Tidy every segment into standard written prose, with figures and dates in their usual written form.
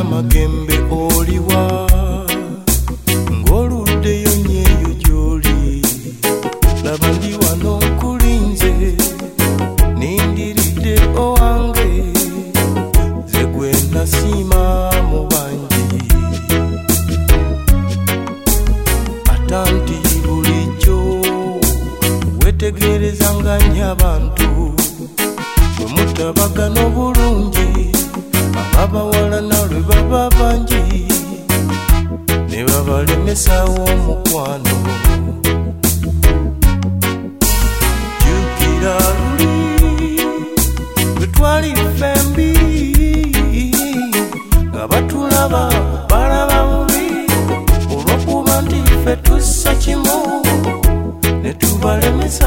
namagembe oliwa ng'oluddeyo nnyo gy'oli laba ndi wano nkulinze nindiridde owange ze gwe nasiima mu bangi atanti bulijjo wetegerezanga nnyo abantu bwe mutabagana obulungi abawala nalwe baba bangi ne babalemesawo omukwano jjukira luli bwe twali ffembi nga batulaba balaba bubi olw'okuba nti ffe tussa kimu ne tubalemesa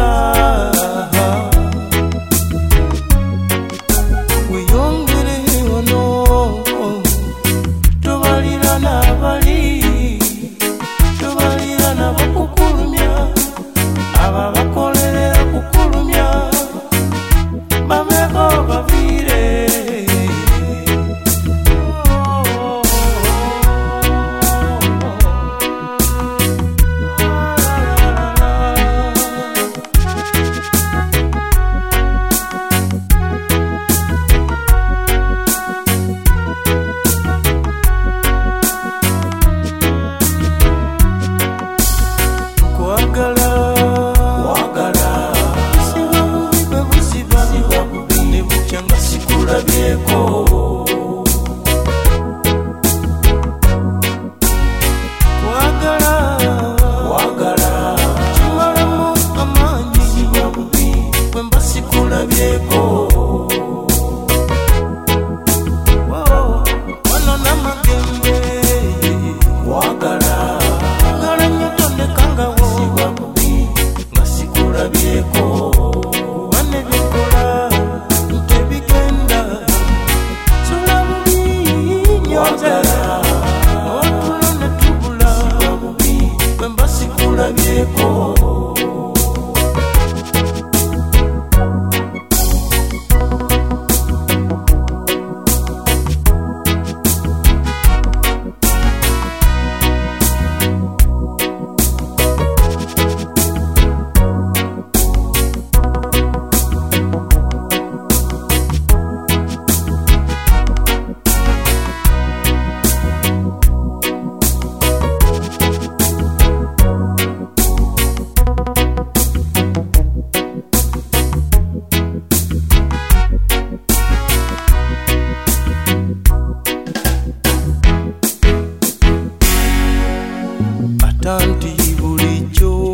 tanti bulijjo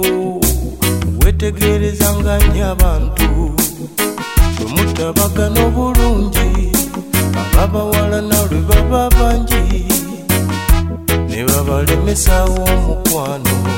wetegerezanga nnyo abantu bwe mutabagana obulungi ababawala nalwe baba bangi ne babalemesawo omukwano